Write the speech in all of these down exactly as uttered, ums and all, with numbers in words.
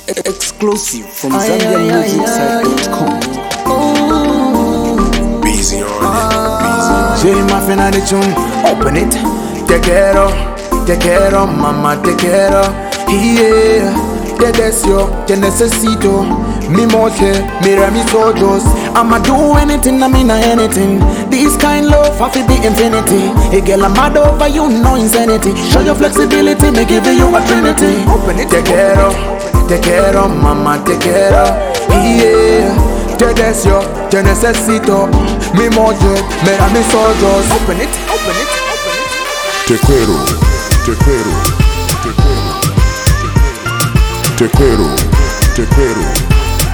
Exclusive from Zambia Music Site dot com. Busy on it. J Muffin on the tune, open it. Te quiero, te quiero, mamá, te quiero. Yeah, te deseo, te necesito. Mi moche, mira mis ojos. I'ma do anything, I mean anything. This kind love, I feel be infinity. Hey girl, I'm mad over you, no insanity. Show your flexibility, me give you a trinity. Open it. Te quiero, te quiero, mamá, te quiero. Yeah, te deseo, te necesito. Mi moche, mira mis ojos. Open it, open it, open it. Te quiero, te quiero, te quiero, te quiero, te quiero.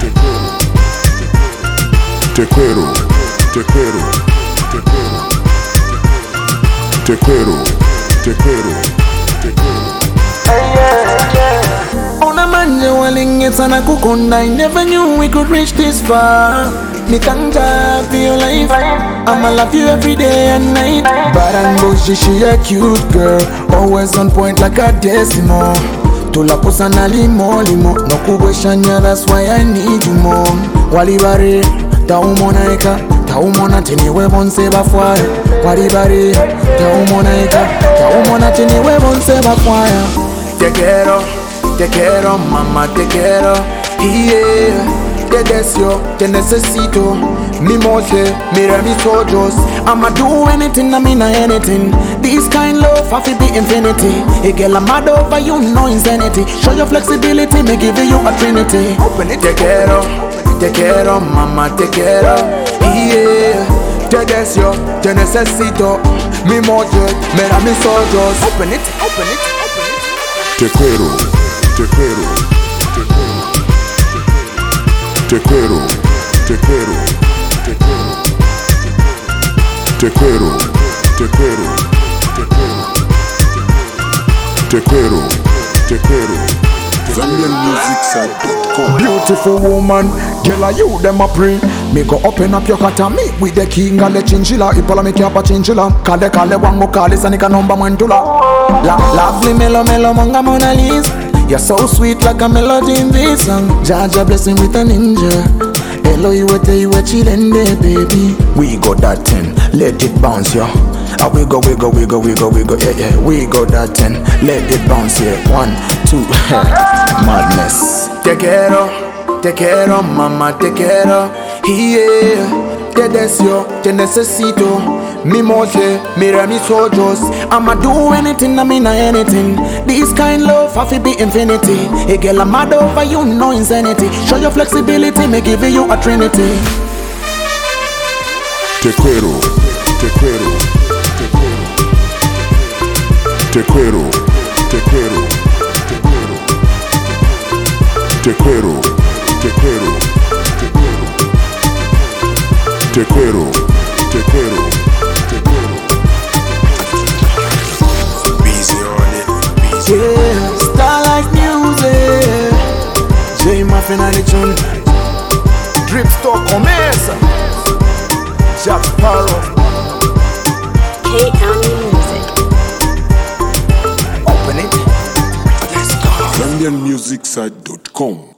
Te quiero, te quiero, te quiero, te quiero, te quiero, te quiero. On a man you willing it's an akukunda. I never knew we could reach this far. Me thank God for your life. I'ma love you every day and night. Bad and bushy, she a cute girl, always on point like a decimal. Tula pusa na limo limo, no kubweshanya, that's why I need you more. Walibare taumonaika, taumona chini webonse bafwaya. Walibare taumonaika, taumona chini webonse bafwaya. Te quiero, te quiero, mamá, te quiero. Yeah, te deseo, te necesito. Mi moche, mira mis ojos. I'ma do anything, I mean anything. This kind love, I feel be infinity. Hey girl, I'm mad over you, no insanity. Show your flexibility, me give you a trinity. Open it. Te quiero, te quiero, mamá, te quiero. Yeah, te deseo, te necesito. Mi moche, mira mis ojos. Open it, open it, open it. Te quiero, te quiero, te quiero, te quiero, te quiero, te quiero, te quiero, te quiero, te quiero, te quiero. Zambia Music Site dot com. Beautiful woman, girl, are you them a pray? Me go open up your cat and meet with the king and the chinchilla. Ipola me kiapa chinchilla. Kale kale wango kale sanika nomba mwentula. La lovely melo melo monga Mona Lisa. You're so sweet like a melody in this song. Jaja blessing with a ninja. Hello, you were you were chillin' there, baby. We got that ten, let it bounce, yo. Ah, we go, we go, we go, we go, we go, yeah, yeah. We got that ten, let it bounce, yeah. One, two, madness. Te quiero, te quiero, mamá, te quiero. Yeah, te deseo, te necesito. Mi moche, mira mis ojos. I'ma do anything, I mean anything. This kind love, I feel be infinity. Hey girl, I'm mad over you, no insanity. Show your flexibility, me give you a trinity. Te quiero, te quiero, te quiero, te quiero, te quiero, te quiero, te quiero, te quiero, te quiero, te quiero. Busy on it, busy. Yeah, Starlight Music. J Muffin on the tune. Drip Store Commerce. Jack Sparrow. K County Music. Open it. Let's go. Zambia Music Site dot com.